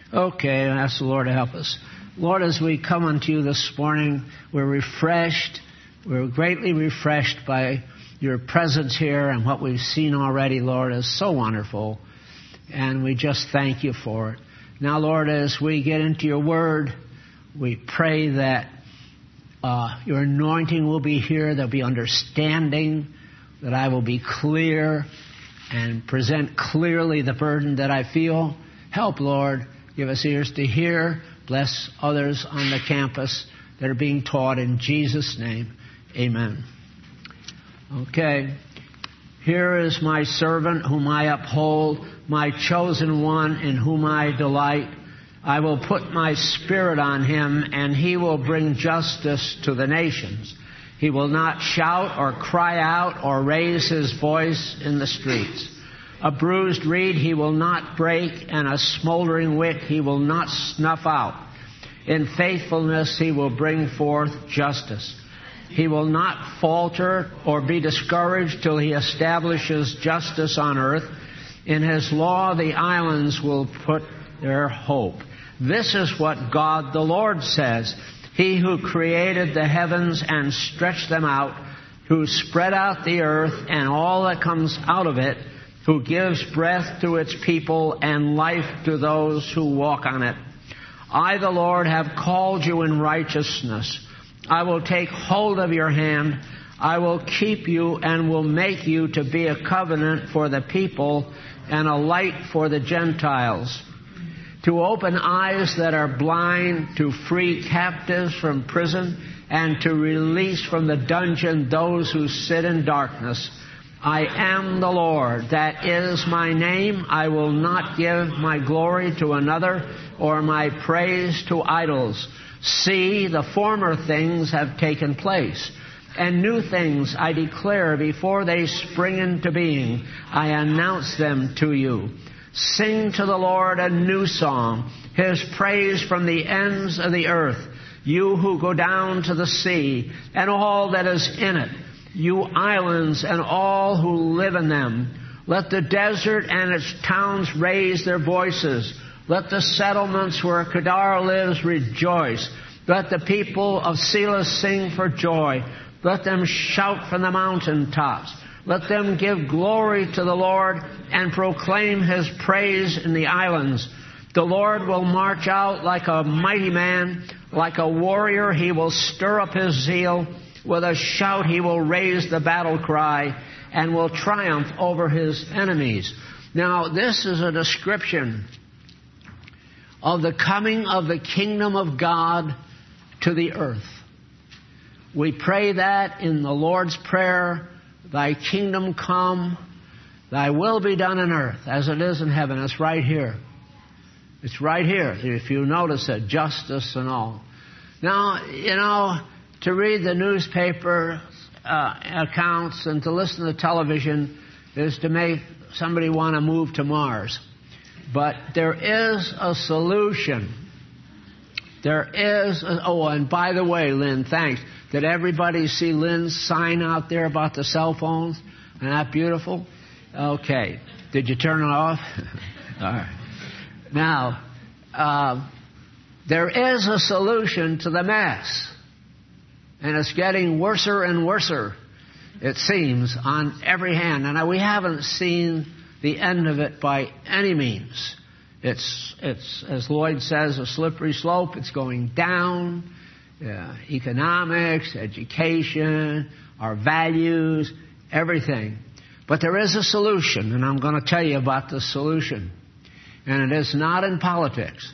Okay, I ask the Lord to help us. Lord, as we come unto you this morning, we're refreshed. We're greatly refreshed by your presence here, and what we've seen already, Lord, is so wonderful. And we just thank you for it. Now, Lord, as we get into your word, we pray that your anointing will be here. There'll be understanding, that I will be clear and present clearly the burden that I feel. Help, Lord. Give us ears to hear. Bless others on the campus that are being taught in Jesus' name. Amen. Okay. Here is my servant whom I uphold, my chosen one in whom I delight. I will put my spirit on him, and he will bring justice to the nations. He will not shout or cry out or raise his voice in the streets. A bruised reed he will not break, and a smoldering wick he will not snuff out. In faithfulness he will bring forth justice. He will not falter or be discouraged till he establishes justice on earth. In his law the islands will put their hope. This is what God the Lord says. He who created the heavens and stretched them out, who spread out the earth and all that comes out of it, who gives breath to its people and life to those who walk on it. I, the Lord, have called you in righteousness. I will take hold of your hand. I will keep you and will make you to be a covenant for the people and a light for the Gentiles. To open eyes that are blind, to free captives from prison, and to release from the dungeon those who sit in darkness. I am the Lord, that is my name. I will not give my glory to another or my praise to idols. See, the former things have taken place, and new things I declare before they spring into being. I announce them to you. Sing to the Lord a new song, His praise from the ends of the earth. You who go down to the sea, and all that is in it, you islands and all who live in them. Let the desert and its towns raise their voices. Let the settlements where Kedar lives rejoice. Let the people of Selah sing for joy. Let them shout from the mountaintops. Let them give glory to the Lord and proclaim His praise in the islands. The Lord will march out like a mighty man. Like a warrior, He will stir up His zeal. With a shout, He will raise the battle cry and will triumph over His enemies. Now, this is a description of the coming of the kingdom of God to the earth. We pray that in the Lord's Prayer, Thy kingdom come, Thy will be done on earth as it is in heaven. It's right here. It's right here. If you notice it, justice and all. Now, to read the newspaper accounts and to listen to television is to make somebody want to move to Mars. But there is a solution. And by the way, Lynn, thanks. Did everybody see Lynn's sign out there about the cell phones? Isn't that beautiful? Okay. Did you turn it off? All right. Now, there is a solution to the mess. And it's getting worser and worser, it seems, on every hand. And we haven't seen the end of it by any means. It's as Lloyd says, a slippery slope. It's going down. Economics, education, our values, everything. But there is a solution, and I'm going to tell you about the solution. And it is not in politics.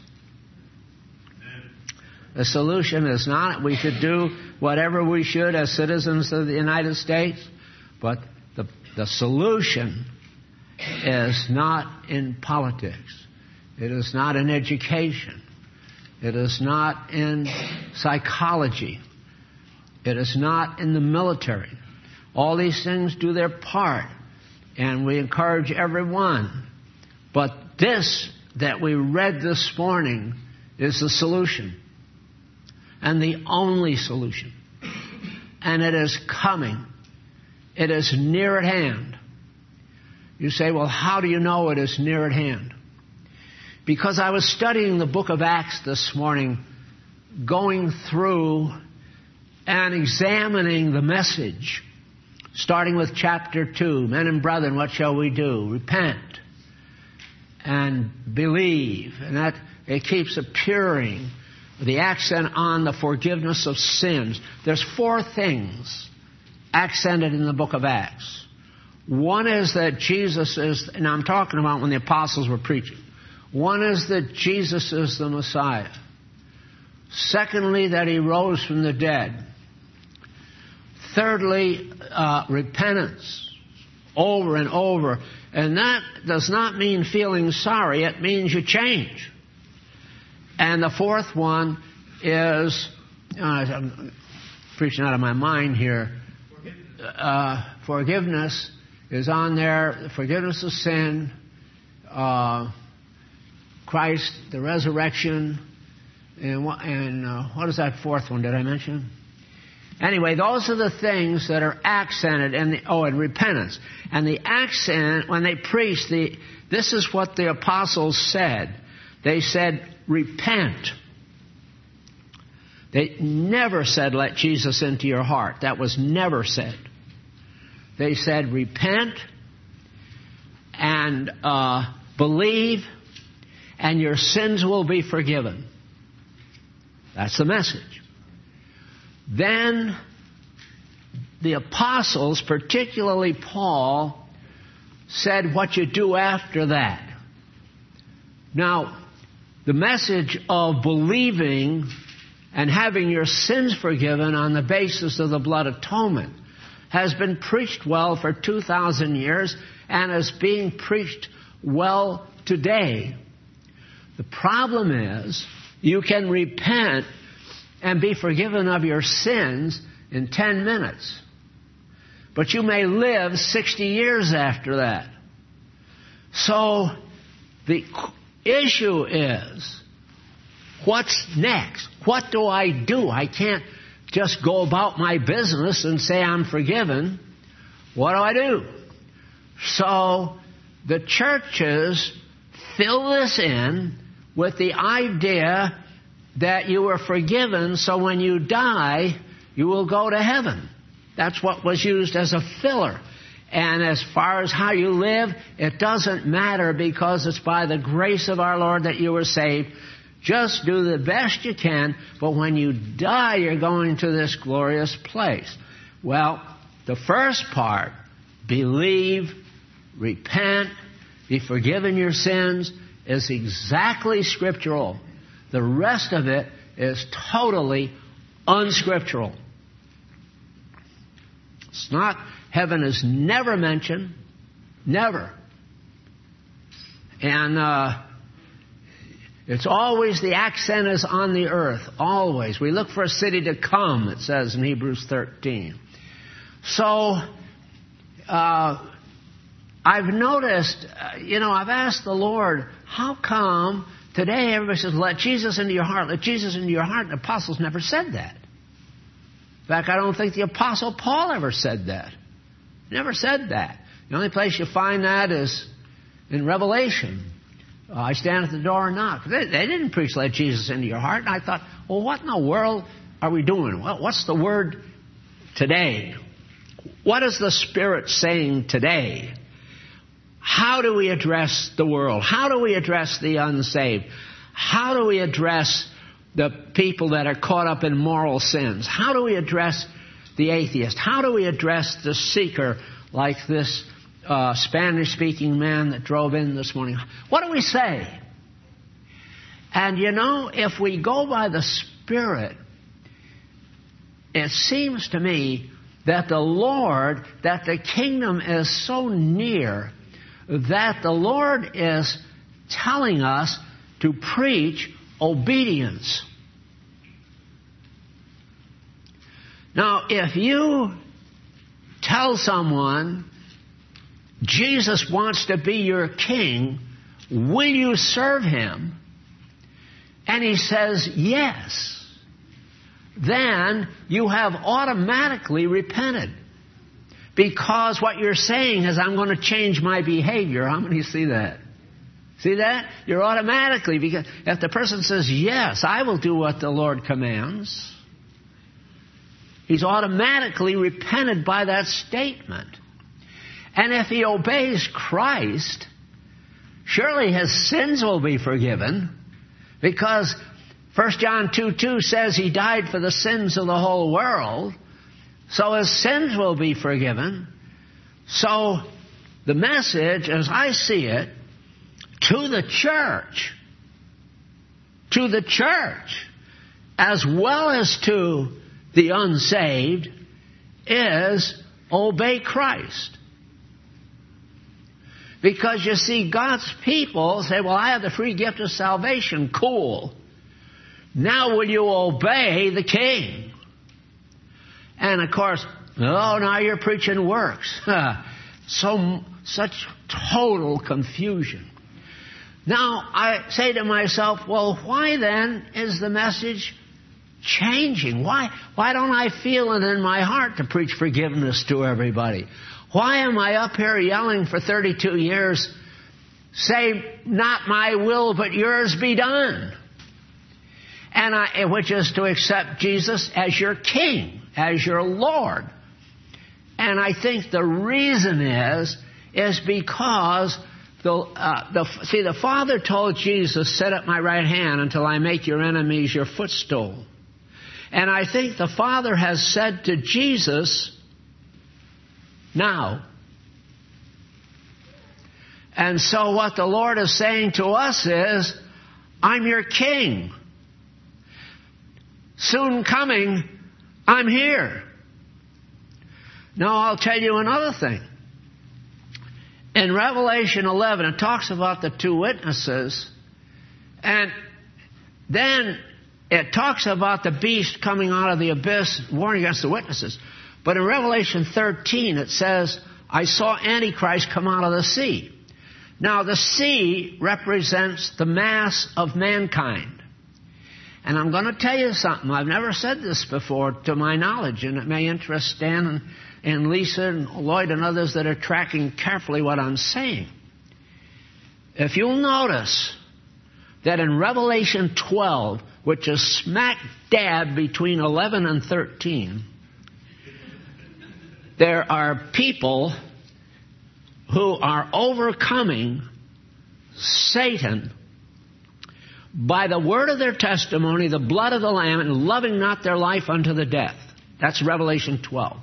The solution is not we should do whatever we should as citizens of the United States, but the solution is not in politics. It is not in education. It is not in psychology. It is not in the military. All these things do their part, and we encourage everyone. But this that we read this morning is the solution. And the only solution. And it is coming. It is near at hand. You say, well, how do you know it is near at hand? because I was studying the book of Acts this morning, going through and examining the message, starting with chapter 2. Men and brethren, what shall we do? Repent and believe. And that it keeps appearing, the accent on the forgiveness of sins. There's 4 things accented in the book of Acts. One is that Jesus is, and I'm talking about when the apostles were preaching. One is that Jesus is the Messiah. Secondly, that he rose from the dead. Thirdly, repentance over and over. And that does not mean feeling sorry. It means you change. And the fourth one is, I'm preaching out of my mind here, forgiveness is on there. Forgiveness of sin, Christ, the resurrection, and what is that fourth one? Did I mention? Anyway, those are the things that are accented, and repentance. And the accent, when they preached, this is what the apostles said. They said, repent. They never said, let Jesus into your heart. That was never said. They said, repent and believe, and your sins will be forgiven. That's the message. Then the apostles, particularly Paul, said what you do after that. Now, the message of believing and having your sins forgiven on the basis of the blood atonement has been preached well for 2,000 years and is being preached well today. The problem is you can repent and be forgiven of your sins in 10 minutes. But you may live 60 years after that. So the issue is, what's next? What do I do? I can't just go about my business and say I'm forgiven. What do I do? So the churches fill this in with the idea that you were forgiven, so when you die, you will go to heaven. That's what was used as a filler. And as far as how you live, it doesn't matter, because it's by the grace of our Lord that you were saved. Just do the best you can, but when you die, you're going to this glorious place. Well, the first part, believe, repent, be forgiven your sins, is exactly scriptural. The rest of it is totally unscriptural. It's not, heaven is never mentioned. Never. And it's always, the accent is on the earth. Always. We look for a city to come, it says in Hebrews 13. So, I've noticed, I've asked the Lord, how come today everybody says, let Jesus into your heart, let Jesus into your heart. The apostles never said that. In fact, I don't think the apostle Paul ever said that. Never said that. The only place you find that is in Revelation. I stand at the door and knock. They didn't preach, let Jesus into your heart. And I thought, well, what in the world are we doing? What's the word today? What is the Spirit saying today? How do we address the world? How do we address the unsaved? How do we address the people that are caught up in moral sins? How do we address the atheist? How do we address the seeker like this Spanish-speaking man that drove in this morning? What do we say? And if we go by the Spirit, it seems to me that the kingdom is so near that the Lord is telling us to preach obedience. Now, if you tell someone Jesus wants to be your king, will you serve him? And he says yes. Then you have automatically repented. Because what you're saying is, I'm going to change my behavior. How many see that? See that? You're automatically, because if the person says, yes, I will do what the Lord commands, he's automatically repented by that statement. And if he obeys Christ, surely his sins will be forgiven, because 1 John 2:2 says he died for the sins of the whole world, so his sins will be forgiven. So the message, as I see it, to the church, as well as to the unsaved, is obey Christ. Because you see, God's people say, well, I have the free gift of salvation. Cool. Now will you obey the King? And of course, oh, now you're preaching works. Such total confusion. Now, I say to myself, well, why then is the message changing? Why don't I feel it in my heart to preach forgiveness to everybody? Why am I up here yelling for 32 years, say, not my will, but yours be done? Which is to accept Jesus as your King, as your Lord. And I think the reason is because the Father told Jesus, sit at my right hand until I make your enemies your footstool. And I think the Father has said to Jesus, now. And so what the Lord is saying to us is, I'm your King. Soon coming, I'm here. Now I'll tell you another thing. In Revelation 11, it talks about the two witnesses, and then it talks about the beast coming out of the abyss, warning against the witnesses. But in Revelation 13, it says, I saw Antichrist come out of the sea. Now, the sea represents the mass of mankind. And I'm going to tell you something. I've never said this before, to my knowledge, and it may interest Stan and Lisa and Lloyd and others that are tracking carefully what I'm saying. If you'll notice that in Revelation 12, which is smack dab between 11 and 13, there are people who are overcoming Satan by the word of their testimony, the blood of the Lamb, and loving not their life unto the death. That's Revelation 12.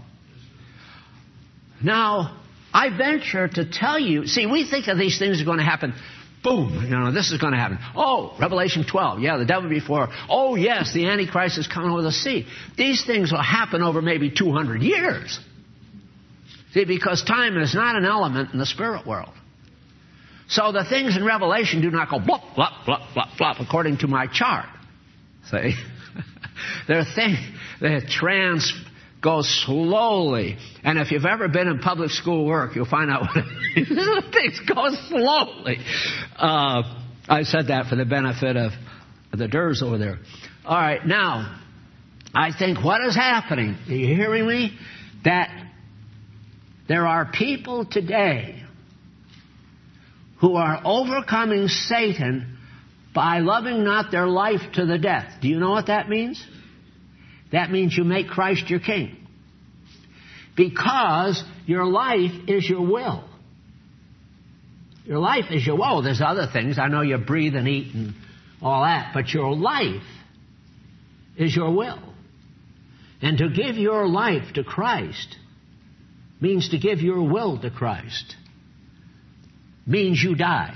Now, I venture to tell you, see, we think of these things are going to happen. Boom, this is going to happen. Oh, Revelation 12, yeah, the devil before. Oh, yes, the Antichrist is coming over the sea. These things will happen over maybe 200 years. See, because time is not an element in the spirit world. So the things in Revelation do not go blop, blop, blop, blop, blop, according to my chart. See? They're things that goes slowly. And if you've ever been in public school work, you'll find out what things go slowly. I said that for the benefit of the Durs over there. All right, now, I think what is happening, are you hearing me? That there are people today who are overcoming Satan by loving not their life to the death. Do you know what that means? That means you make Christ your King. Because your life is your will. Your life is your will. There's other things. I know you breathe and eat and all that. But your life is your will. And to give your life to Christ means to give your will to Christ. Means you die.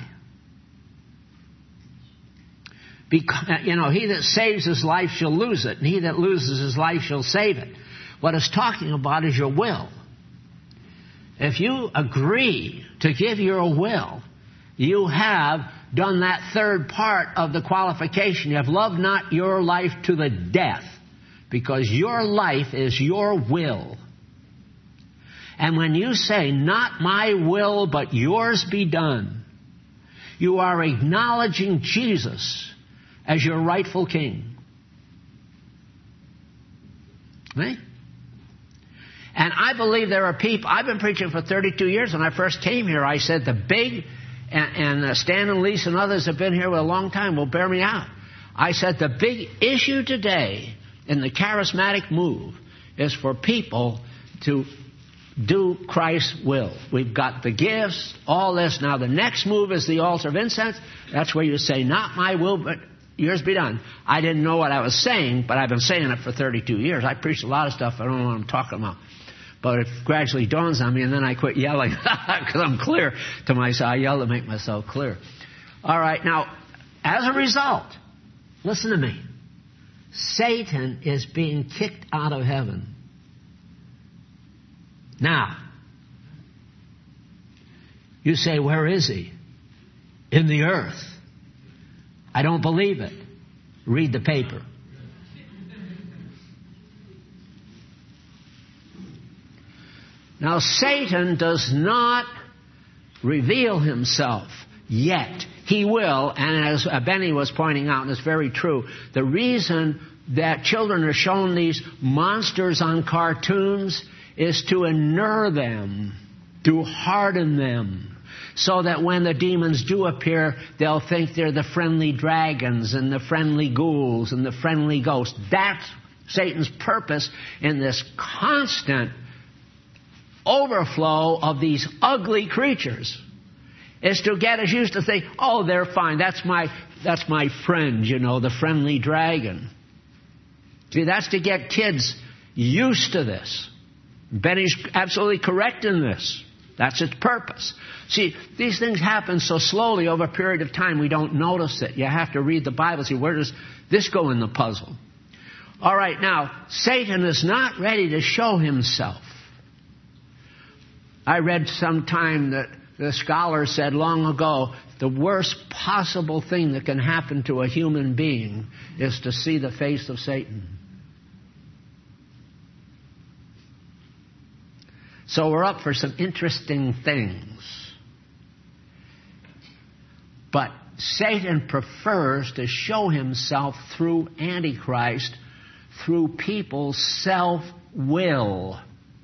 Because, he that saves his life shall lose it, and he that loses his life shall save it. What it's talking about is your will. If you agree to give your will, you have done that third part of the qualification. You have loved not your life to the death, because your life is your will. And when you say, not my will, but yours be done, you are acknowledging Jesus as your rightful King. Right? And I believe there are people, I've been preaching for 32 years. When I first came here, I said the big and Stan and Lisa and others have been here for a long time will bear me out. I said the big issue today in the charismatic move is for people to do Christ's will. We've got the gifts, all this. Now the next move is the altar of incense. That's where you say, not my will, but yours be done. I didn't know what I was saying, but I've been saying it for 32 years. I preached a lot of stuff. I don't know what I'm talking about. But it gradually dawns on me, and then I quit yelling because I'm clear to myself. I yell to make myself clear. All right, now, as a result, listen to me. Satan is being kicked out of heaven. Now, you say, where is he? In the earth. I don't believe it. Read the paper. Now, Satan does not reveal himself yet. He will, and as Benny was pointing out, and it's very true, the reason that children are shown these monsters on cartoons is to inure them, to harden them, so that when the demons do appear, they'll think they're the friendly dragons and the friendly ghouls and the friendly ghosts. That's Satan's purpose in this constant overflow of these ugly creatures, is to get us used to think, oh, they're fine. That's my friend, you know, the friendly dragon. See, that's to get kids used to this. Benny's absolutely correct in this. That's its purpose. See, these things happen so slowly over a period of time we don't notice it. You have to read the Bible and see, where does this go in the puzzle? All right, now, Satan is not ready to show himself. I read sometime that the scholar said long ago, the worst possible thing that can happen to a human being is to see the face of Satan. So we're up for some interesting things. But Satan prefers to show himself through Antichrist, through people's self-will.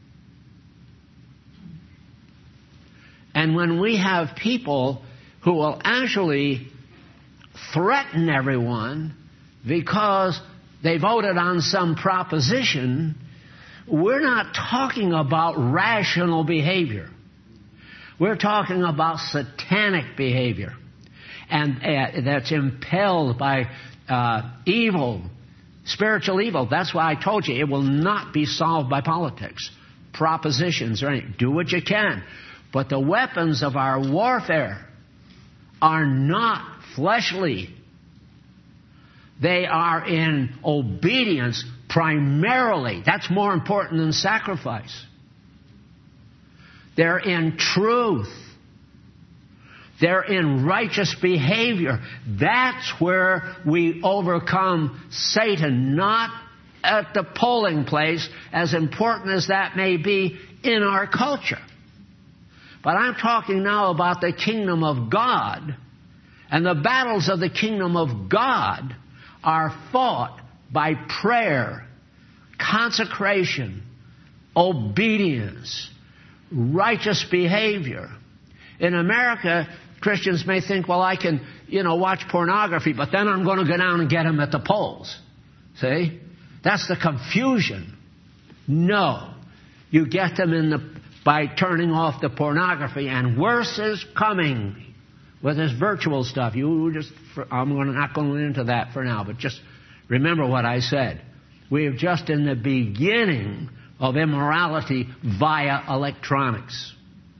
And when we have people who will actually threaten everyone because they voted on some proposition, we're not talking about rational behavior. We're talking about satanic behavior. And that's impelled by evil, spiritual evil. That's why I told you it will not be solved by politics, propositions, or anything. Do what you can. But the weapons of our warfare are not fleshly. They are in obedience primarily. That's more important than sacrifice. They're in truth. They're in righteous behavior. That's where we overcome Satan, not at the polling place, as important as that may be in our culture. But I'm talking now about the kingdom of God. And the battles of the kingdom of God are fought by prayer, consecration, obedience, righteous behavior. In America, Christians may think, well, I can, watch pornography, but then I'm going to go down and get them at the polls. See? That's the confusion. No. You get them by turning off the pornography, and worse is coming with this virtual stuff. I'm not going into that for now, but just remember what I said. We are just in the beginning of immorality via electronics.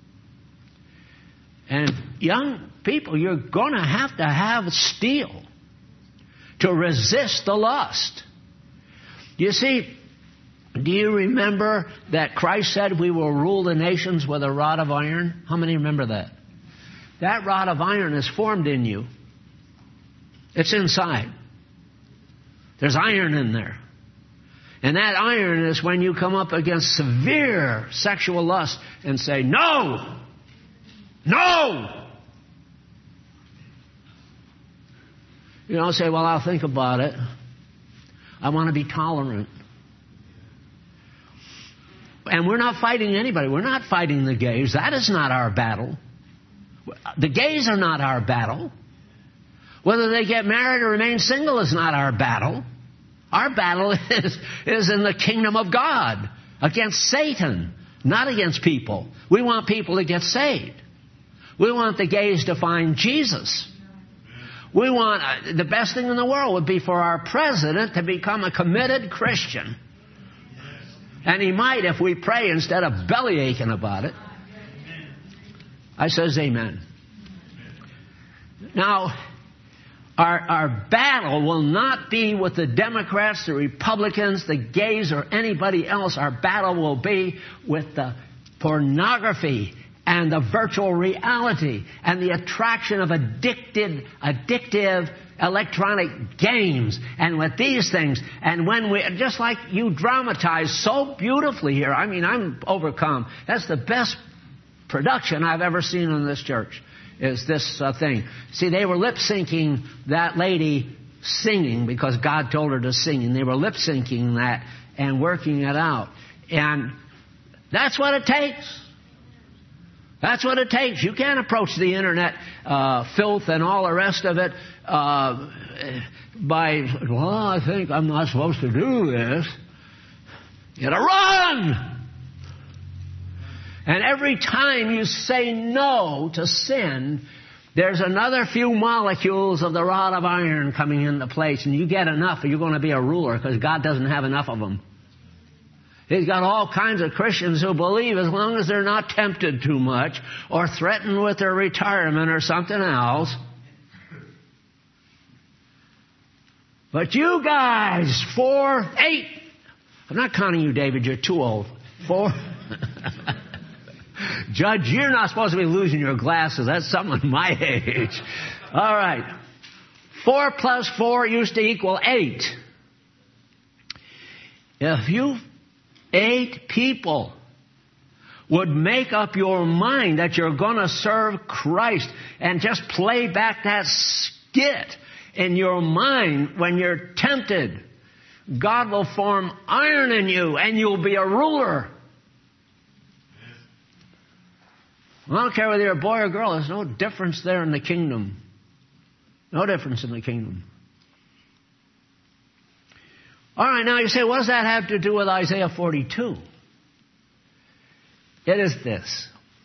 And young people, you're going to have steel to resist the lust. You see, do you remember that Christ said we will rule the nations with a rod of iron? How many remember that? That rod of iron is formed in you. It's inside. There's iron in there. And that iron is when you come up against severe sexual lust and say, no! No! You don't say, well, I'll think about it. I want to be tolerant. And we're not fighting anybody. We're not fighting the gays. That is not our battle. The gays are not our battle. Whether they get married or remain single is not our battle. Our battle is in the kingdom of God, against Satan, not against people. We want people to get saved. We want the gays to find Jesus. We want, the best thing in the world would be for our president to become a committed Christian. And he might if we pray instead of belly aching about it. I says amen. Now, our battle will not be with the Democrats, the Republicans, the gays, or anybody else. Our battle will be with the pornography and the virtual reality and the attraction of addictive electronic games and with these things. And when we, just like you dramatize so beautifully here, I mean, I'm overcome. That's the best production I've ever seen in this church, is this thing. See, they were lip-syncing that lady singing because God told her to sing, and they were lip-syncing that and working it out. And that's what it takes. That's what it takes. You can't approach the internet filth and all the rest of it by, well, I think I'm not supposed to do this. You gotta run! And every time you say no to sin, there's another few molecules of the rod of iron coming into place, and you get enough, or you're going to be a ruler, because God doesn't have enough of them. He's got all kinds of Christians who believe as long as they're not tempted too much or threatened with their retirement or something else. But you guys, 4, 8. I'm not counting you, David. You're too old. 4. Judge, you're not supposed to be losing your glasses. That's someone my age. All right. 4 plus 4 used to equal 8. If you 8 people would make up your mind that you're going to serve Christ and just play back that skit in your mind when you're tempted, God will form iron in you and you'll be a ruler. I don't care whether you're a boy or girl. There's no difference there in the kingdom. No difference in the kingdom. All right, now you say, what does that have to do with Isaiah 42? It is this.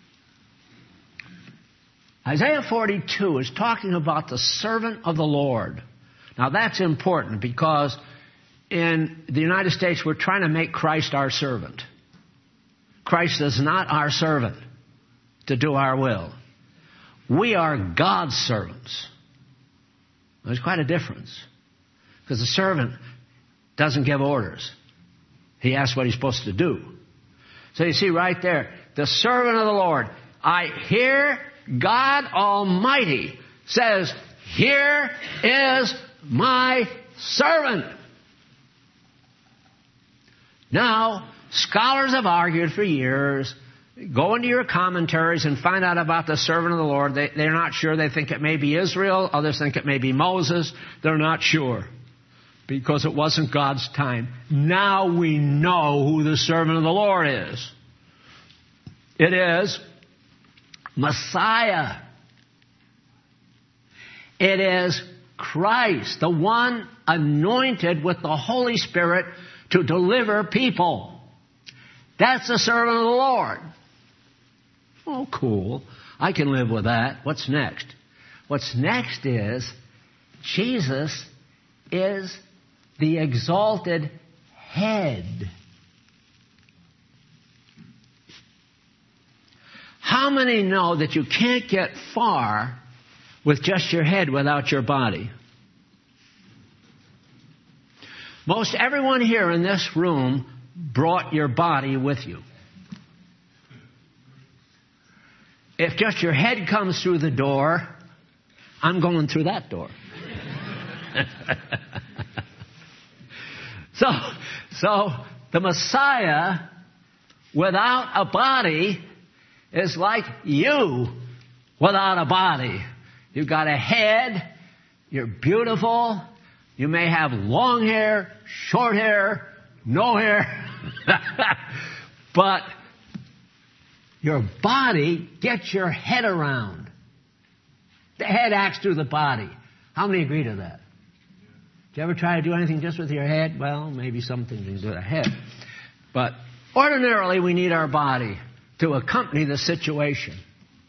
Isaiah 42 is talking about the servant of the Lord. Now that's important because in the United States we're trying to make Christ our servant. Christ is not our servant to do our will. We are God's servants. There's quite a difference. Because the servant doesn't give orders. He asks what he's supposed to do. So you see right there, the servant of the Lord. I hear God Almighty says, here is my servant. Now, scholars have argued for years. Go into your commentaries and find out about the servant of the Lord. They're not sure. They think it may be Israel. Others think it may be Moses. They're not sure because it wasn't God's time. Now we know who the servant of the Lord is. It is Messiah. It is Christ, the one anointed with the Holy Spirit to deliver people. That's the servant of the Lord. Oh, cool. I can live with that. What's next? What's next is Jesus is the exalted head. How many know that you can't get far with just your head without your body? Most everyone here in this room brought your body with you. If just your head comes through the door, I'm going through that door. So the Messiah without a body is like you without a body. You've got a head, you're beautiful, you may have long hair, short hair, no hair, but your body gets your head around. The head acts through the body. How many agree to that? Did you ever try to do anything just with your head? Well, maybe something to do with the head. But ordinarily, we need our body to accompany the situation.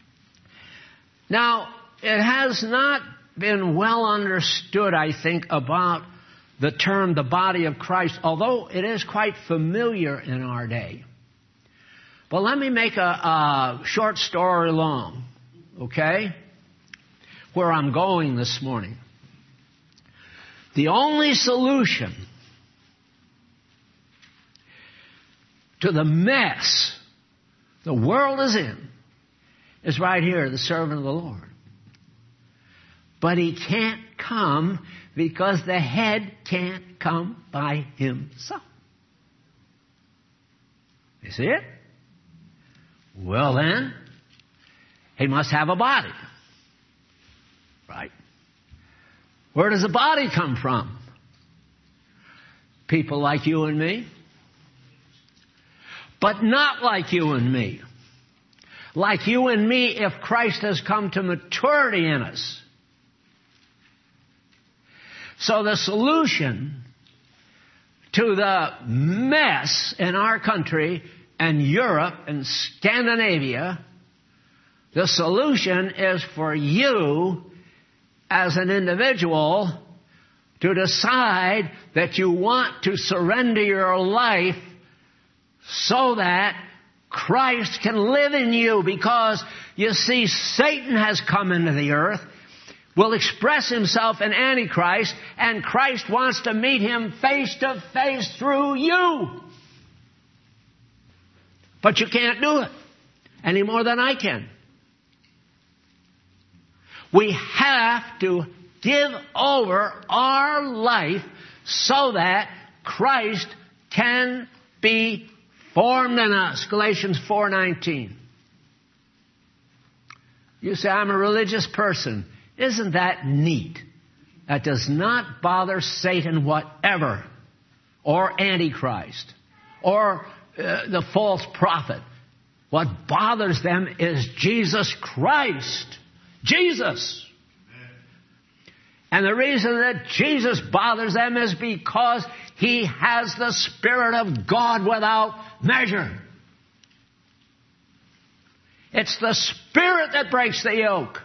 Now, it has not been well understood, I think, about the term the body of Christ, although it is quite familiar in our day. But let me make a short story long, okay? Where I'm going this morning. The only solution to the mess the world is in is right here, the servant of the Lord. But he can't come because the head can't come by himself. You see it? Well then, he must have a body. Right? Where does the body come from? People like you and me. But not like you and me. Like you and me if Christ has come to maturity in us. So the solution to the mess in our country and Europe and Scandinavia, the solution is for you as an individual to decide that you want to surrender your life so that Christ can live in you. Because, you see, Satan has come into the earth, will express himself in Antichrist, and Christ wants to meet him face to face through you. But you can't do it any more than I can. We have to give over our life so that Christ can be formed in us. Galatians 4:19. You say, I'm a religious person. Isn't that neat? That does not bother Satan whatever, or Antichrist, or the false prophet. What bothers them is Jesus Christ. Jesus. And the reason that Jesus bothers them is because he has the Spirit of God without measure. It's the Spirit that breaks the yoke.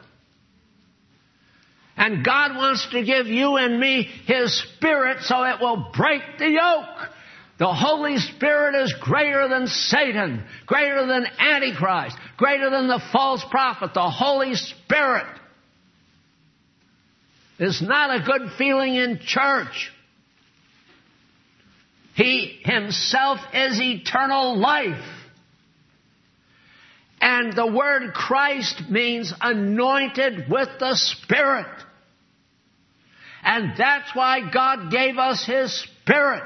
And God wants to give you and me His Spirit so it will break the yoke. The Holy Spirit is greater than Satan, greater than Antichrist, greater than the false prophet. The Holy Spirit is not a good feeling in church. He Himself is eternal life. And the word Christ means anointed with the Spirit. And that's why God gave us His Spirit.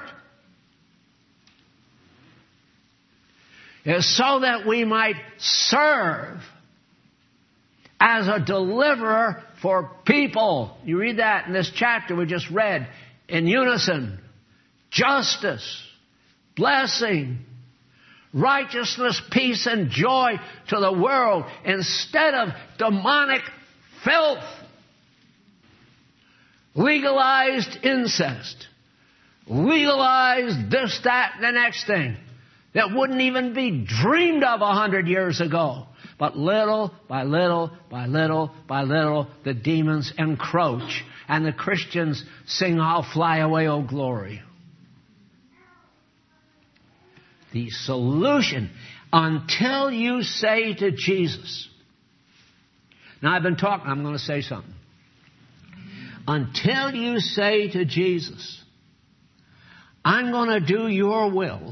Is so that we might serve as a deliverer for people. You read that in this chapter we just read. In unison. Justice. Blessing. Righteousness, peace, and joy to the world instead of demonic filth. Legalized incest. Legalized this, that, and the next thing that wouldn't even be dreamed of 100 years ago. But little by little by little by little, the demons encroach and the Christians sing, I'll fly away, oh glory. The solution, until you say to Jesus, now I've been talking, I'm going to say something. Until you say to Jesus, I'm going to do your will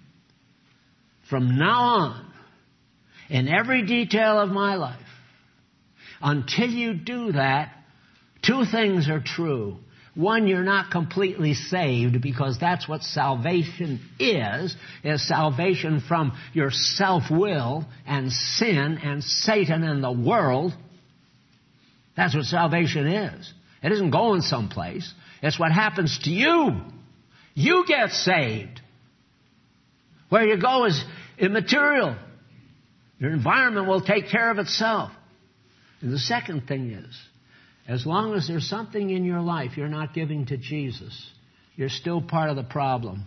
from now on in every detail of my life. Until you do that, two things are true. One, you're not completely saved, because that's what salvation is salvation from your self-will and sin and Satan and the world. That's what salvation is. It isn't going someplace. It's what happens to you. You get saved. Where you go is immaterial. Your environment will take care of itself. And the second thing is, as long as there's something in your life you're not giving to Jesus, you're still part of the problem.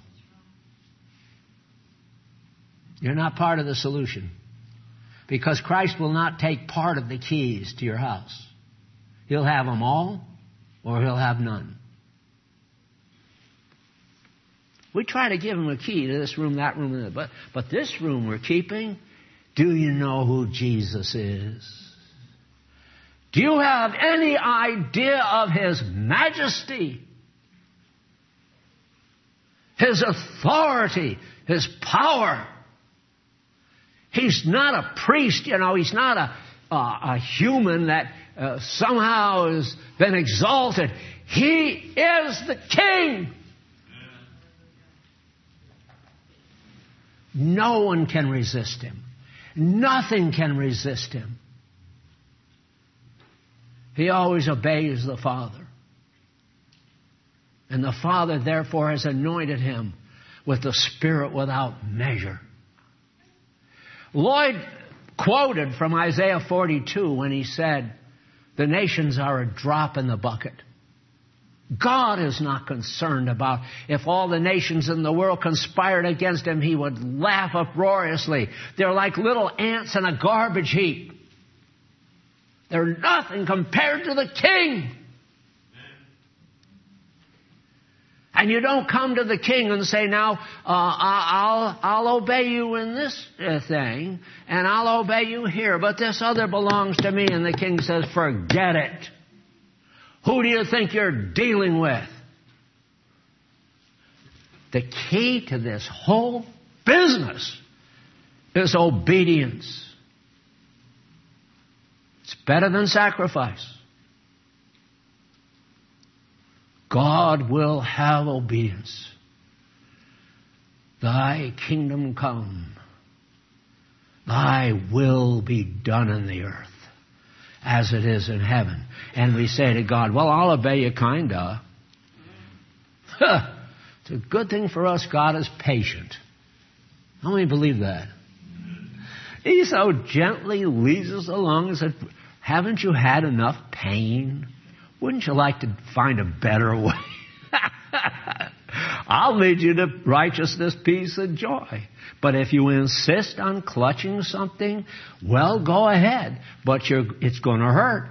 You're not part of the solution. Because Christ will not take part of the keys to your house. He'll have them all, or He'll have none. We try to give Him a key to this room, that room, but this room we're keeping, do you know who Jesus is? Do you have any idea of His majesty? His authority, His power? He's not a priest, He's not a human that somehow has been exalted. He is the King. No one can resist Him. Nothing can resist Him. He always obeys the Father. And the Father, therefore, has anointed Him with the Spirit without measure. Lloyd quoted from Isaiah 42 when he said, the nations are a drop in the bucket. God is not concerned about if all the nations in the world conspired against Him, He would laugh uproariously. They're like little ants in a garbage heap. They're nothing compared to the King. And you don't come to the King and say, now, I'll obey you in this thing, and I'll obey you here, but this other belongs to me. And the King says, forget it. Who do you think you're dealing with? The key to this whole business is obedience. It's better than sacrifice. God will have obedience. Thy kingdom come. Thy will be done in the earth as it is in heaven. And we say to God, well, I'll obey you kinda. It's a good thing for us God is patient. How many believe that? He so gently leads us along and said, haven't you had enough pain? Wouldn't you like to find a better way? I'll lead you to righteousness, peace, and joy. But if you insist on clutching something, well, go ahead. But it's going to hurt.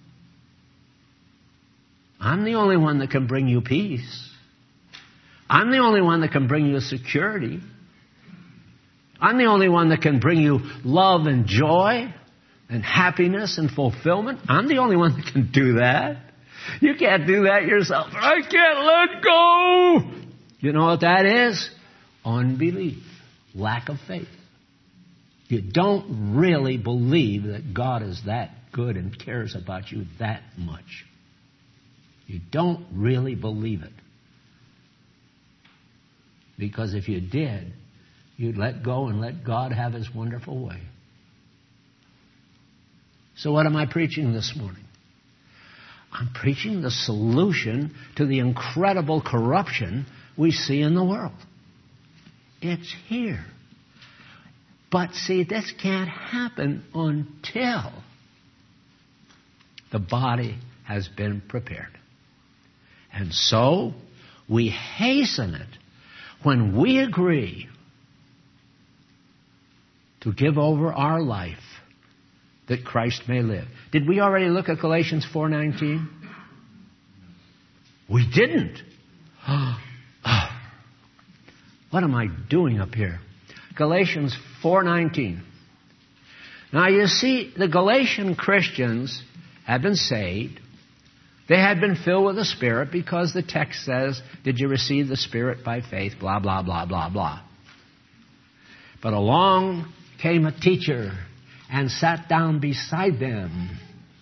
I'm the only one that can bring you peace. I'm the only one that can bring you security. I'm the only one that can bring you love and joy and happiness and fulfillment. I'm the only one that can do that. You can't do that yourself. I can't let go. You know what that is? Unbelief. Lack of faith. You don't really believe that God is that good and cares about you that much. You don't really believe it. Because if you did, you'd let go and let God have His wonderful way. So what am I preaching this morning? I'm preaching the solution to the incredible corruption we see in the world. It's here. But see, this can't happen until the body has been prepared. And so we hasten it when we agree to give over our life that Christ may live. Did we already look at Galatians 4:19? We didn't. What am I doing up here? Galatians 4:19. Now you see, the Galatian Christians had been saved. They had been filled with the Spirit because the text says, did you receive the Spirit by faith? Blah, blah, blah, blah, blah. But along came a teacher and sat down beside them,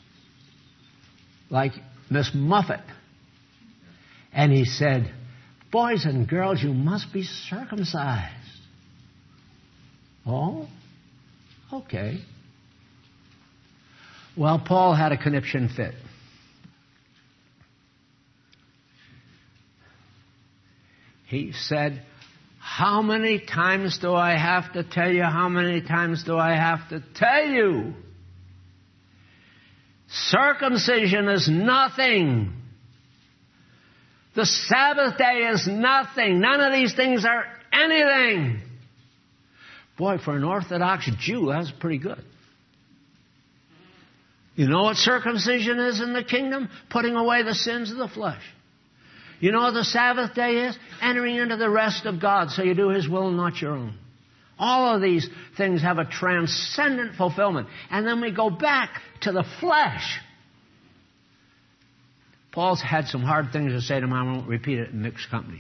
like Miss Muffet. And he said, boys and girls, you must be circumcised. Oh, okay. Well, Paul had a conniption fit. He said, how many times do I have to tell you? How many times do I have to tell you? Circumcision is nothing. The Sabbath day is nothing. None of these things are anything. Boy, for an Orthodox Jew, that's pretty good. You know what circumcision is in the kingdom? Putting away the sins of the flesh. You know what the Sabbath day is? Entering into the rest of God so you do His will and not your own. All of these things have a transcendent fulfillment. And then we go back to the flesh. Paul's had some hard things to say to him. I won't repeat it in mixed company.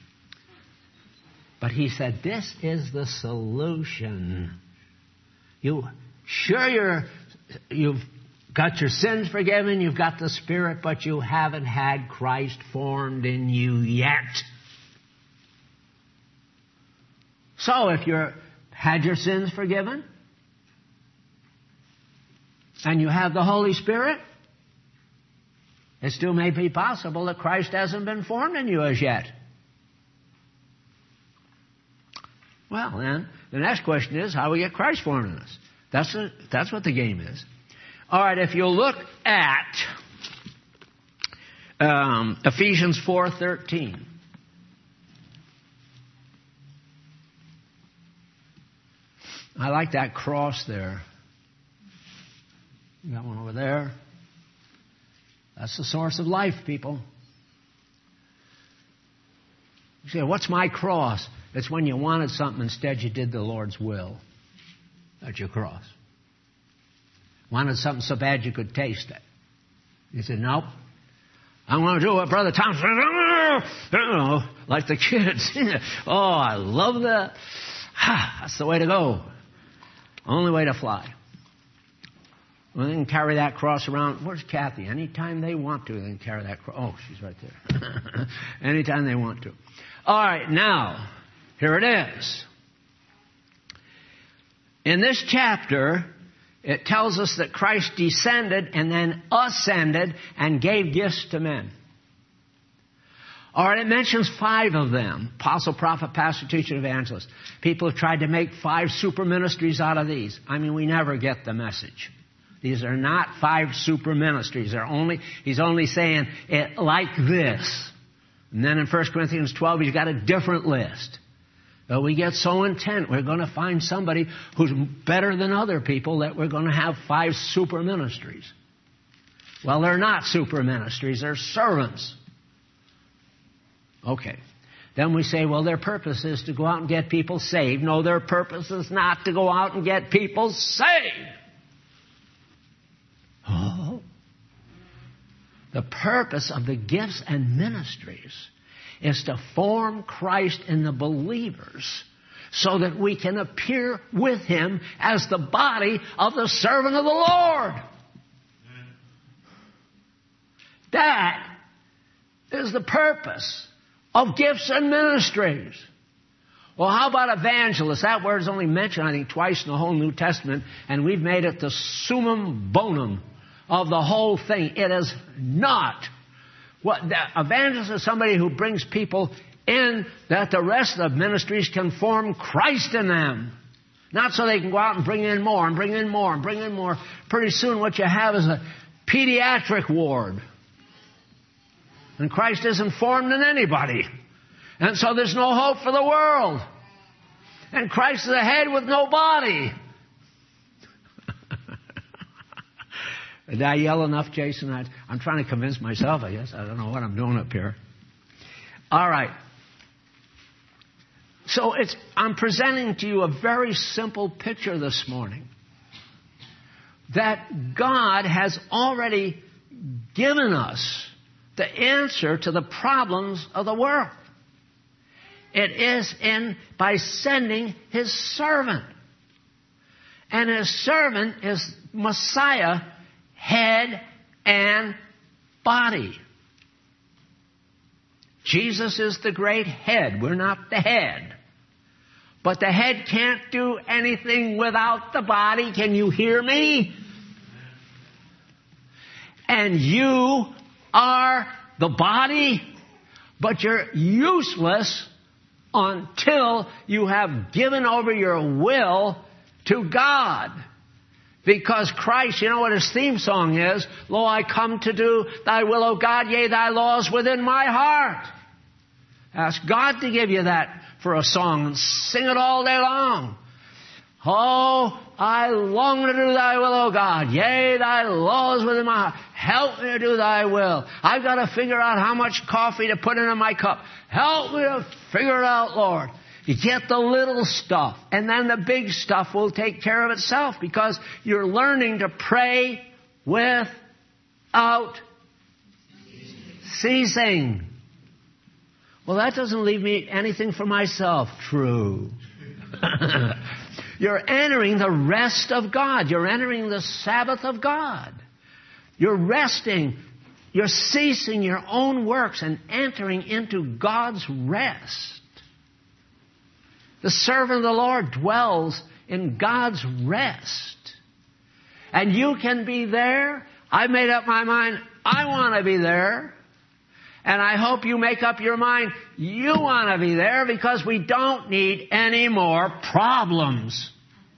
But he said, this is the solution. You've got your sins forgiven, you've got the Spirit, but you haven't had Christ formed in you yet. So if you've had your sins forgiven, and you have the Holy Spirit, it still may be possible that Christ hasn't been formed in you as yet. Well, then, the next question is, how do we get Christ formed in us? That's what the game is. All right, if you'll look at Ephesians 4:13. I like that cross there. You got one over there. That's the source of life, people. You say, what's my cross? It's when you wanted something, instead you did the Lord's will. That's your cross. Wanted something so bad you could taste it. You said, nope. I want to do what Brother Tom said. Like the kids. Oh, I love that. That's the way to go. Only way to fly. Well, they can carry that cross around. Where's Kathy? Anytime they want to, they can carry that cross. Oh, she's right there. Anytime they want to. All right, now, here it is. In this chapter, it tells us that Christ descended and then ascended and gave gifts to men. All right, it mentions 5 of them. Apostle, prophet, pastor, teacher, evangelist. People have tried to make 5 super ministries out of these. I mean, we never get the message. These are not 5 super ministries. He's only saying it like this. And then in 1 Corinthians 12, he's got a different list. But we get so intent, we're going to find somebody who's better than other people that we're going to have 5 super ministries. Well, they're not super ministries. They're servants. Okay. Then we say, well, their purpose is to go out and get people saved. No, their purpose is not to go out and get people saved. Oh. The purpose of the gifts and ministries is to form Christ in the believers so that we can appear with Him as the body of the servant of the Lord. That is the purpose of gifts and ministries. Well, how about evangelists? That word is only mentioned, I think, twice in the whole New Testament, and we've made it the summum bonum of the whole thing. It is not. The evangelist is somebody who brings people in that the rest of the ministries can form Christ in them. Not so they can go out and bring in more and bring in more and bring in more. Pretty soon what you have is a pediatric ward. And Christ isn't formed in anybody. And so there's no hope for the world. And Christ is a head with no body. Did I yell enough, Jason? I'm trying to convince myself, I guess. I don't know what I'm doing up here. All right. So I'm presenting to you a very simple picture this morning. That God has already given us the answer to the problems of the world. It is by sending His servant. And His servant is Messiah, head and body. Jesus is the great head. We're not the head. But the head can't do anything without the body. Can you hear me? And you are the body, but you're useless until you have given over your will to God. Because Christ, you know what his theme song is? Lo, I come to do thy will, O God, yea, thy laws within my heart. Ask God to give you that for a song and sing it all day long. Oh, I long to do thy will, O God. Yea, thy laws within my heart. Help me to do thy will. I've got to figure out how much coffee to put into my cup. Help me to figure it out, Lord. You get the little stuff, and then the big stuff will take care of itself because you're learning to pray without ceasing. Well, that doesn't leave me anything for myself. True. You're entering the rest of God. You're entering the Sabbath of God. You're resting. You're ceasing your own works and entering into God's rest. The servant of the Lord dwells in God's rest. And you can be there. I made up my mind, I want to be there. And I hope you make up your mind, you want to be there, because we don't need any more problems.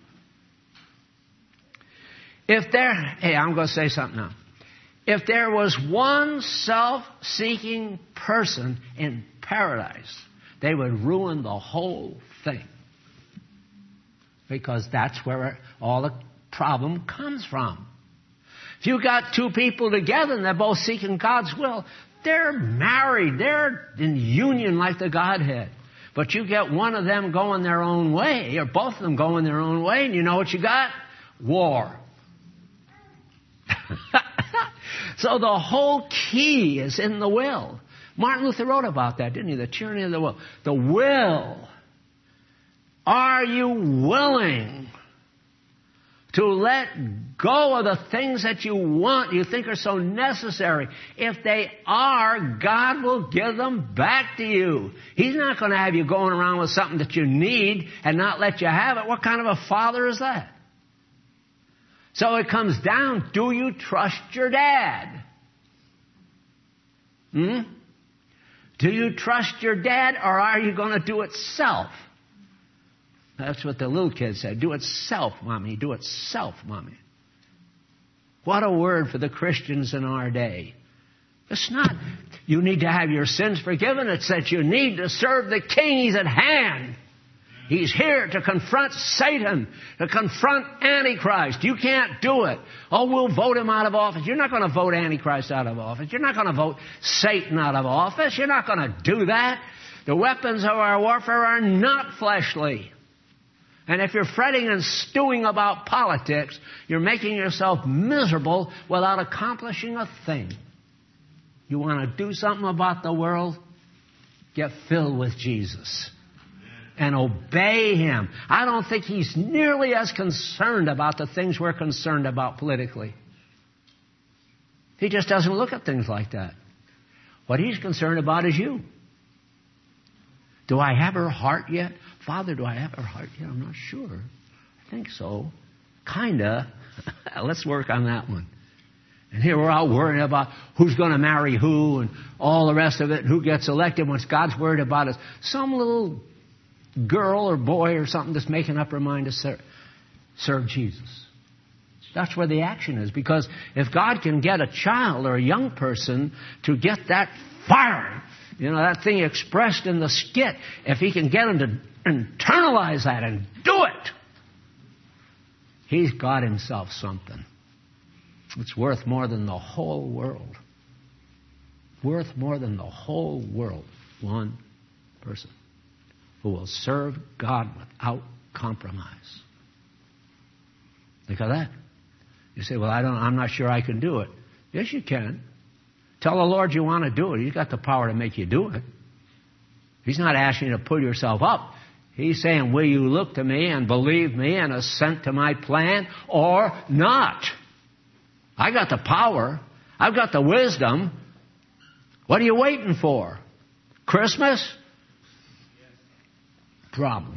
I'm going to say something now. If there was one self-seeking person in paradise, they would ruin the whole thing. Because that's where all the problem comes from. If you got two people together and they're both seeking God's will, they're married. They're in union like the Godhead. But you get one of them going their own way, or both of them going their own way, and you know what you got? War. So the whole key is in the will. Martin Luther wrote about that, didn't he? The tyranny of the will. The will. Are you willing to let go of the things that you want, you think are so necessary? If they are, God will give them back to you. He's not going to have you going around with something that you need and not let you have it. What kind of a father is that? So it comes down, do you trust your dad? Do you trust your dad, or are you going to do it self? That's what the little kid said. Do it self, Mommy. Do it self, Mommy. What a word for the Christians in our day. It's not, you need to have your sins forgiven. It's that you need to serve the King. He's at hand. He's here to confront Satan, to confront Antichrist. You can't do it. Oh, we'll vote him out of office. You're not going to vote Antichrist out of office. You're not going to vote Satan out of office. You're not going to do that. The weapons of our warfare are not fleshly. And if you're fretting and stewing about politics, you're making yourself miserable without accomplishing a thing. You want to do something about the world? Get filled with Jesus. And obey Him. I don't think He's nearly as concerned about the things we're concerned about politically. He just doesn't look at things like that. What He's concerned about is you. Do I have her heart yet? Father, do I have her heart yet? I'm not sure. I think so. Kinda. Let's work on that one. And here we're all worrying about who's going to marry who and all the rest of it, and who gets elected. What God's worried about is some little girl or boy or something that's making up her mind to serve Jesus. That's where the action is. Because if God can get a child or a young person to get that fire, that thing expressed in the skit, if He can get them to internalize that and do it, He's got Himself something. It's worth more than the whole world. Worth more than the whole world. One person who will serve God without compromise. Think of that. You say, well, I'm not sure I can do it. Yes, you can. Tell the Lord you want to do it. He's got the power to make you do it. He's not asking you to pull yourself up. He's saying, will you look to me and believe me and assent to my plan or not? I got the power. I've got the wisdom. What are you waiting for? Christmas? Probably.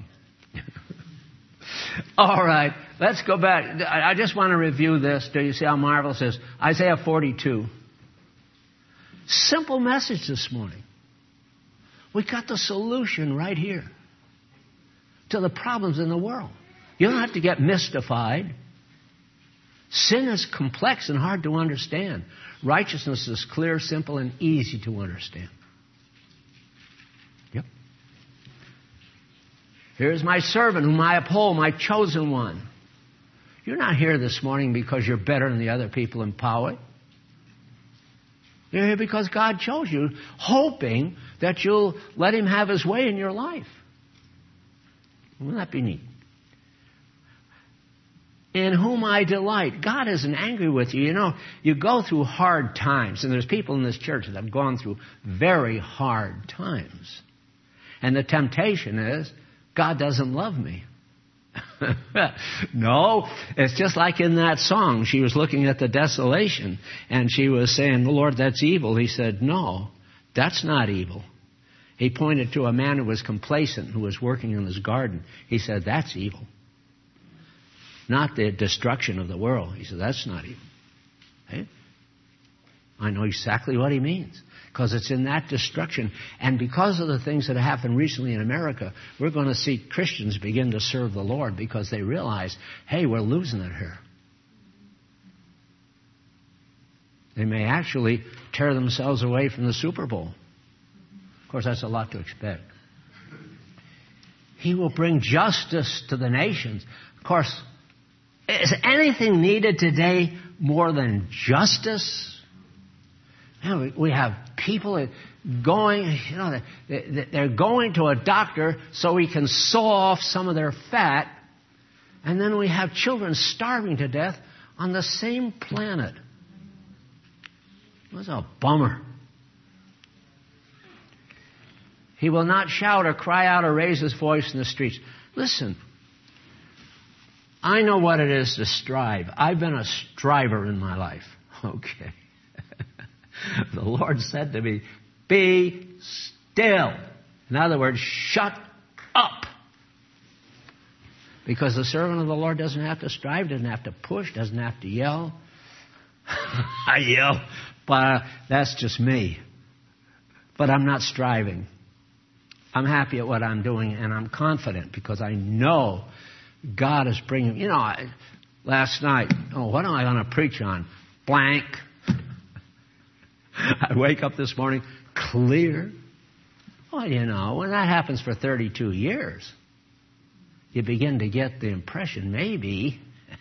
All right, let's go back. I just want to review this. Do you see how marvelous it is? Isaiah 42. Simple message this morning. We got the solution right here to the problems in the world. You don't have to get mystified. Sin is complex and hard to understand. Righteousness is clear, simple, and easy to understand. Yep. Here's my servant whom I uphold, my chosen one. You're not here this morning because you're better than the other people in power. You're here because God chose you, hoping that you'll let Him have His way in your life. Wouldn't that be neat? In whom I delight. God isn't angry with you. You know, you go through hard times, and there's people in this church that have gone through very hard times. And the temptation is, God doesn't love me. No, it's just like in that song. She was looking at the desolation, and she was saying, Lord, that's evil. He said, no, that's not evil. He pointed to a man who was complacent, who was working in his garden. He said, that's evil. Not the destruction of the world. He said, that's not evil. Hey? I know exactly what he means. Because it's in that destruction. And because of the things that have happened recently in America, we're going to see Christians begin to serve the Lord because they realize, hey, we're losing it here. They may actually tear themselves away from the Super Bowl. Of course, that's a lot to expect. He will bring justice to the nations. Of course, is anything needed today more than justice? You know, we have people going, you know, they're going to a doctor so he can saw off some of their fat. And then we have children starving to death on the same planet. It was a bummer. He will not shout or cry out or raise his voice in the streets. Listen, I know what it is to strive. I've been a striver in my life. Okay. The Lord said to me, be still. In other words, shut up. Because the servant of the Lord doesn't have to strive, doesn't have to push, doesn't have to yell. I yell, but that's just me. But I'm not striving. I'm happy at what I'm doing, and I'm confident because I know God is bringing... You know, last night, what am I going to preach on? Blank. I wake up this morning, clear. Well, you know, when that happens for 32 years, you begin to get the impression, maybe,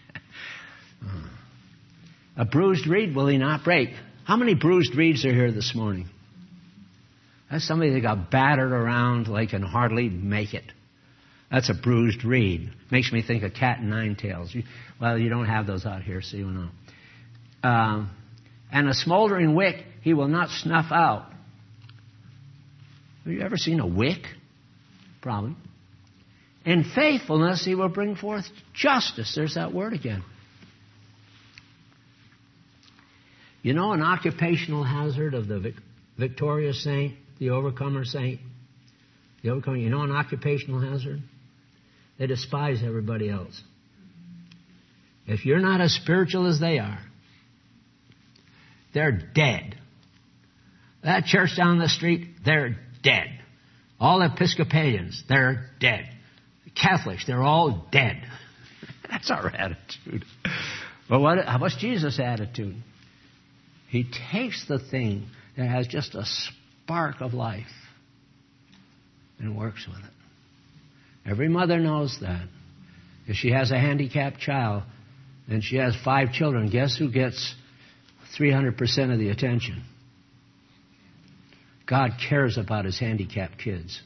a bruised reed will he not break. How many bruised reeds are here this morning? That's somebody that got battered around like can hardly make it. That's a bruised reed. Makes me think of cat and nine tails. Well, you don't have those out here, so you know. And a smoldering wick he will not snuff out. Have you ever seen a wick? Probably. In faithfulness he will bring forth justice. There's that word again. You know an occupational hazard of the victorious saint, the overcomer saint? The overcomer, you know an occupational hazard? They despise everybody else. If you're not as spiritual as they are, they're dead. That church down the street, they're dead. All Episcopalians, they're dead. The Catholics, they're all dead. That's our attitude. But what's Jesus' attitude? He takes the thing that has just a spark of life and works with it. Every mother knows that. If she has a handicapped child and she has 5 children, guess who gets 300% of the attention? God cares about his handicapped kids.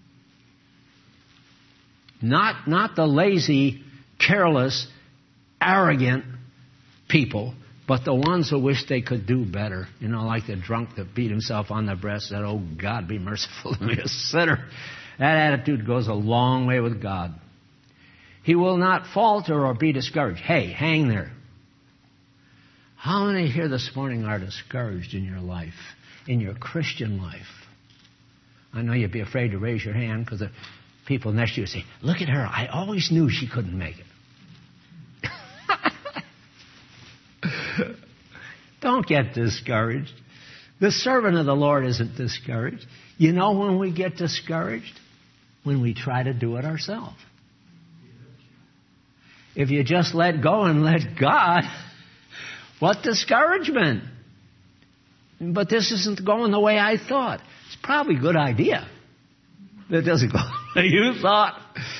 Not the lazy, careless, arrogant people, but the ones who wish they could do better. You know, like the drunk that beat himself on the breast and said, oh, God, be merciful to me, a sinner. That attitude goes a long way with God. He will not falter or be discouraged. Hey, hang there. How many here this morning are discouraged in your life, in your Christian life? I know you'd be afraid to raise your hand because the people next to you say, look at her, I always knew she couldn't make it. Don't get discouraged. The servant of the Lord isn't discouraged. You know when we get discouraged? When we try to do it ourselves. If you just let go and let God, What discouragement. But this isn't going the way I thought. It's probably a good idea. It doesn't go the way you thought.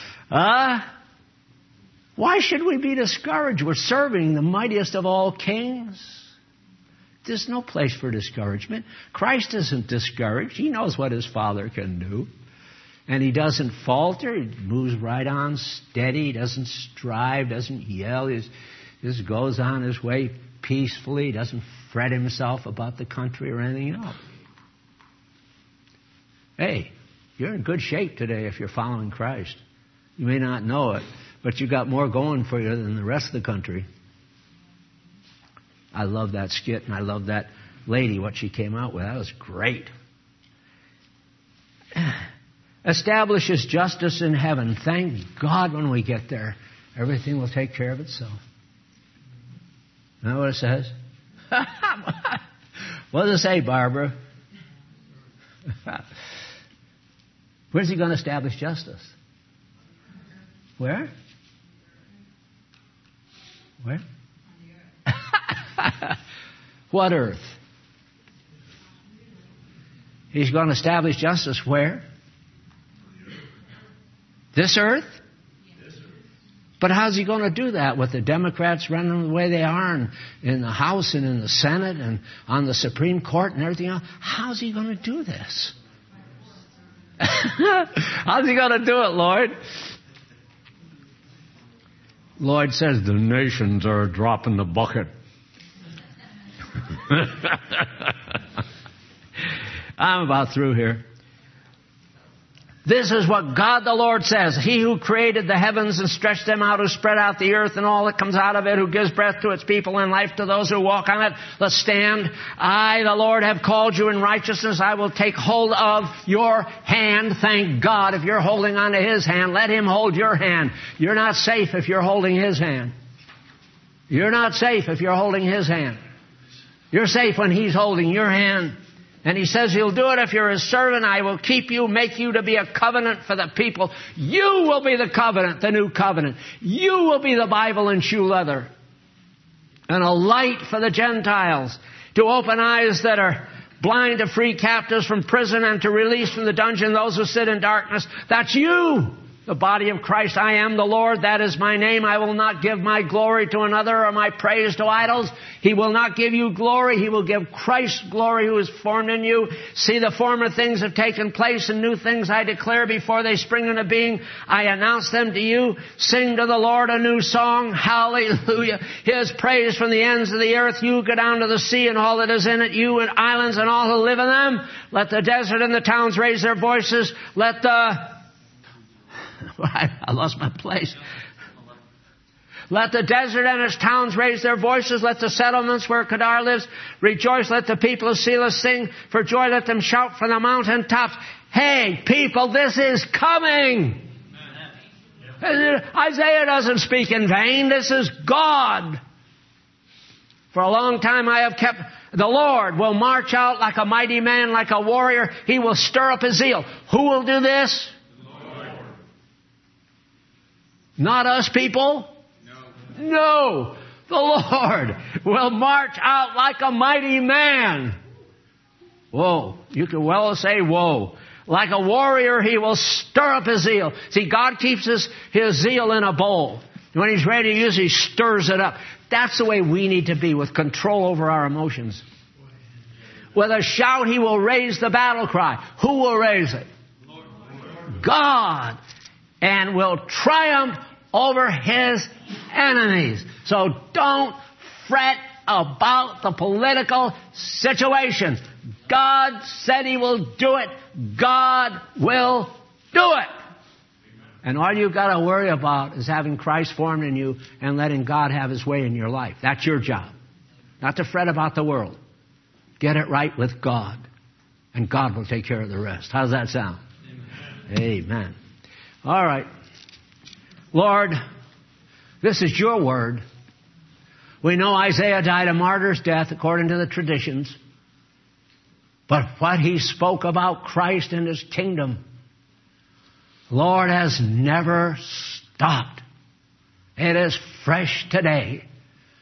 Why should we be discouraged? We're serving the mightiest of all kings. There's no place for discouragement. Christ isn't discouraged. He knows what his Father can do. And he doesn't falter. He moves right on steady. He doesn't strive, doesn't yell. He just goes on his way peacefully. He doesn't fret himself about the country or anything else. Hey, you're in good shape today if you're following Christ. You may not know it, but you got more going for you than the rest of the country. I love that skit, and I love that lady, what she came out with. That was great. Establishes justice in heaven. Thank God when we get there, everything will take care of itself. Isn't that what it says? What does it say, Barbara? Where's he going to establish justice? Where? Where? What earth? He's going to establish justice where? This earth? But how's he going to do that with the Democrats running the way they are and in the House and in the Senate and on the Supreme Court and everything else? How's he going to do this? How's he going to do it, Lord? Lloyd says the nations are dropping the bucket. I'm about through here. This is what God the Lord says. He who created the heavens and stretched them out, who spread out the earth and all that comes out of it, who gives breath to its people and life to those who walk on it. Let's stand. I, the Lord, have called you in righteousness. I will take hold of your hand. Thank God. If you're holding on to his hand, let him hold your hand. You're not safe if you're holding his hand. You're not safe if you're holding his hand. You're safe when he's holding your hand. And he says he'll do it if you're his servant. I will keep you, make you to be a covenant for the people. You will be the covenant, the new covenant. You will be the Bible and shoe leather. And a light for the Gentiles, to open eyes that are blind, to free captives from prison, and to release from the dungeon those who sit in darkness. That's you, the body of Christ. I am the Lord. That is my name. I will not give my glory to another or my praise to idols. He will not give you glory. He will give Christ glory who is formed in you. See, the former things have taken place, and new things I declare before they spring into being. I announce them to you. Sing to the Lord a new song. Hallelujah. His praise from the ends of the earth. You go down to the sea and all that is in it. You and islands and all who live in them. Let the desert and the towns raise their voices. Let the... I lost my place. Let the desert and its towns raise their voices. Let the settlements where Kedar lives rejoice. Let the people of Selah sing for joy. Let them shout from the mountain tops. Hey, people, this is coming. Isaiah doesn't speak in vain. This is God. For a long time I have kept... The Lord will march out like a mighty man, like a warrior. He will stir up his zeal. Who will do this? Not us people? No. The Lord will march out like a mighty man. Whoa. You can well say whoa. Like a warrior, he will stir up his zeal. See, God keeps his zeal in a bowl. When he's ready to use it, he stirs it up. That's the way we need to be, with control over our emotions. With a shout, he will raise the battle cry. Who will raise it? God. And will triumph over his enemies. So don't fret about the political situation. God said he will do it. God will do it. And all you've got to worry about is having Christ formed in you and letting God have his way in your life. That's your job. Not to fret about the world. Get it right with God. And God will take care of the rest. How does that sound? Amen. All right. Lord, this is your word. We know Isaiah died a martyr's death according to the traditions. But what he spoke about Christ and his kingdom, Lord, has never stopped. It is fresh today.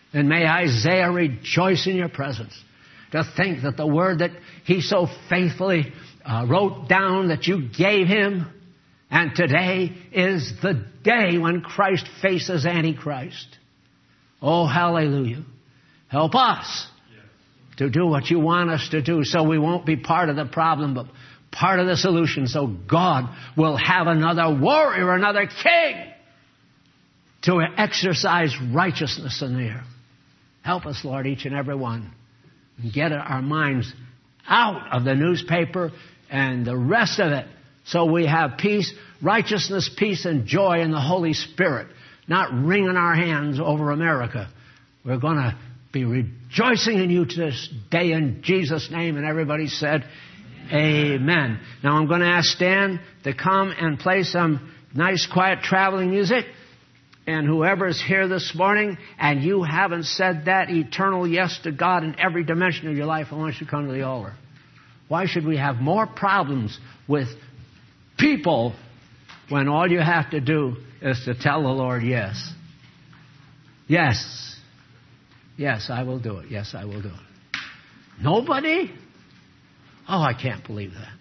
And may Isaiah rejoice in your presence. To think that the word that he so faithfully wrote down that you gave him, and today is the day when Christ faces Antichrist. Oh, hallelujah. Help us to do what you want us to do so we won't be part of the problem, but part of the solution, so God will have another warrior, another king to exercise righteousness in the earth. Help us, Lord, each and every one. And get our minds out of the newspaper and the rest of it so we have peace, righteousness, peace, and joy in the Holy Spirit. Not wringing our hands over America. We're going to be rejoicing in you this day in Jesus' name. And everybody said, Amen. Now I'm going to ask Stan to come and play some nice, quiet traveling music. And whoever's here this morning and you haven't said that eternal yes to God in every dimension of your life, I want you to come to the altar. Why should we have more problems with people when all you have to do is to tell the Lord yes? Yes. Yes, I will do it. Yes, I will do it. Nobody? Oh, I can't believe that.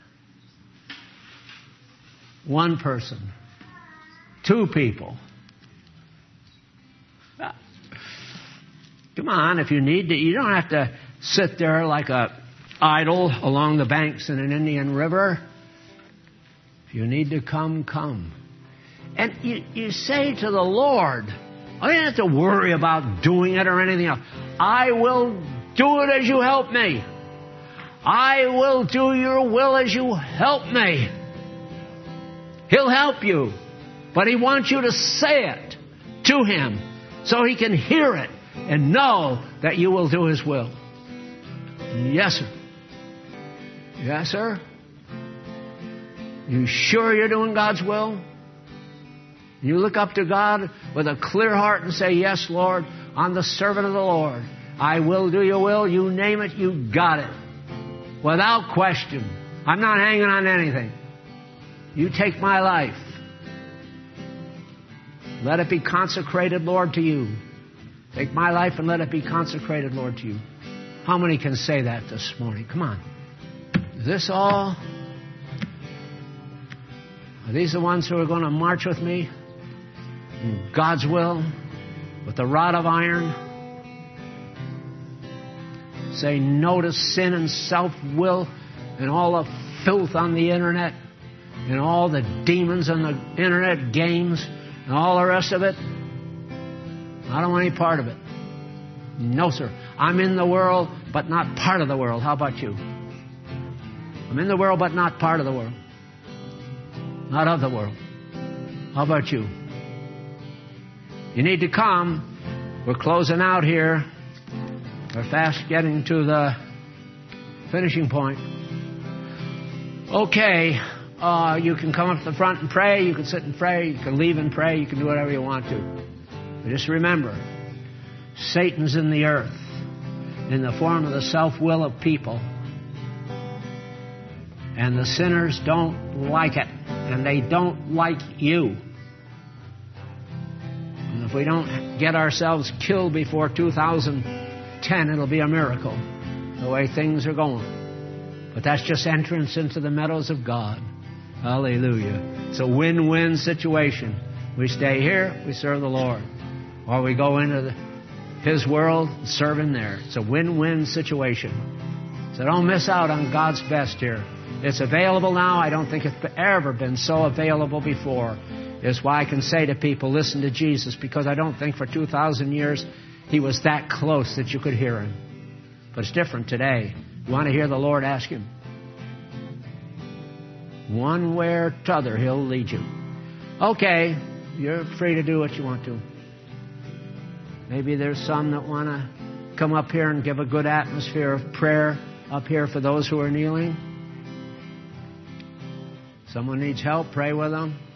One person. Two people. Come on, if you need to, you don't have to sit there like a idol along the banks in an Indian river. If you need to come, come. And you say to the Lord, I don't have to worry about doing it or anything else. I will do it as you help me. I will do your will as you help me. He'll help you. But he wants you to say it to him so he can hear it and know that you will do his will. Yes, sir. Yes, sir. You sure you're doing God's will? You look up to God with a clear heart and say, yes, Lord, I'm the servant of the Lord. I will do your will. You name it, you got it. Without question. I'm not hanging on to anything. You take my life. Let it be consecrated, Lord, to you. Take my life and let it be consecrated, Lord, to you. How many can say that this morning? Come on. Is this all? Are these the ones who are going to march with me in God's will with the rod of iron? Say no to sin and self-will and all the filth on the internet and all the demons and the internet games and all the rest of it. I don't want any part of it. No, sir. I'm in the world, but not part of the world. How about you? I'm in the world, but not part of the world. Not of the world. How about you? You need to come. We're closing out here. We're fast getting to the finishing point. Okay. You can come up to the front and pray. You can sit and pray. You can leave and pray. You can do whatever you want to. But just remember, Satan's in the earth in the form of the self-will of people. And the sinners don't like it. And they don't like you. And if we don't get ourselves killed before 2010, it'll be a miracle, the way things are going. But that's just entrance into the meadows of God. Hallelujah. It's a win-win situation. We stay here, we serve the Lord. Or we go into his world and serve him there. It's a win-win situation. So don't miss out on God's best here. It's available now. I don't think it's ever been so available before. It's why I can say to people, listen to Jesus, because I don't think for 2,000 years he was that close that you could hear him. But it's different today. You want to hear the Lord, ask him. One way or t'other, he'll lead you. Okay, you're free to do what you want to. Maybe there's some that want to come up here and give a good atmosphere of prayer up here for those who are kneeling. Someone needs help, pray with them.